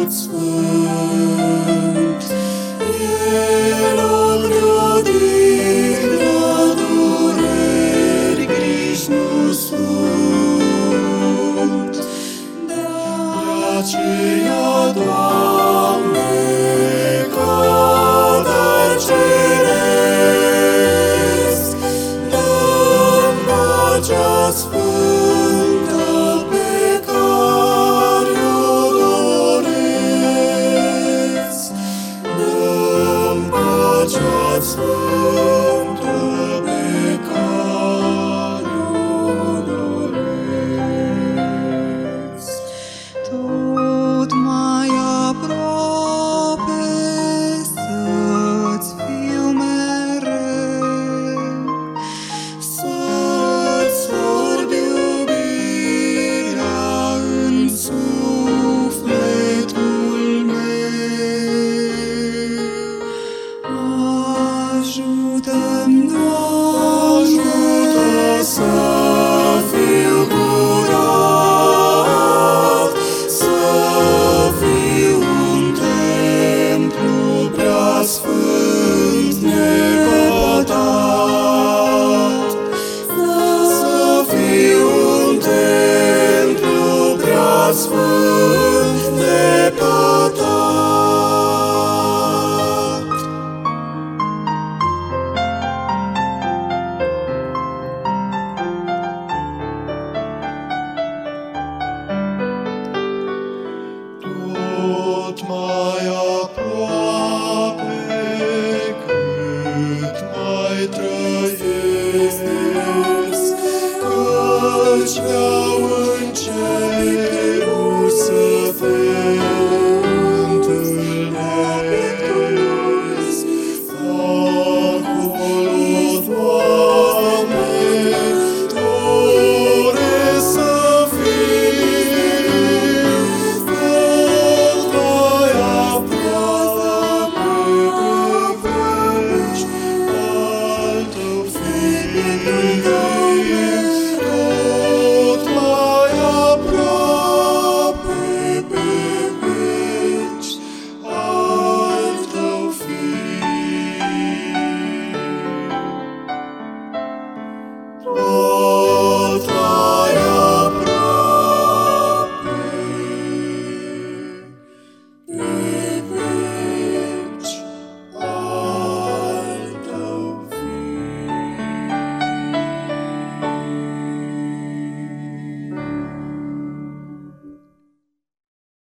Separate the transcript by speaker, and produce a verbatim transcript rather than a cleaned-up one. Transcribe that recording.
Speaker 1: tot sfânt. El odihnă, dureri, griji nu sunt. De aceea, Doamne, ca dar ceresc, dă-mi pacea sfântă pe care o doresc. Dă-mi pacea sfântă pe care o doresc.
Speaker 2: Tot mai aproape să-ți fiu mereu,
Speaker 1: Să-ți sorb iubirea în sufletul meu.
Speaker 2: ajută-mi,
Speaker 1: Ajută să fiu curat, să fiu un templu preasfânt nepătat. Să fiu un templu preasfânt nepătat. Tot mai aproape, cât mai trăiesc, căci mi-au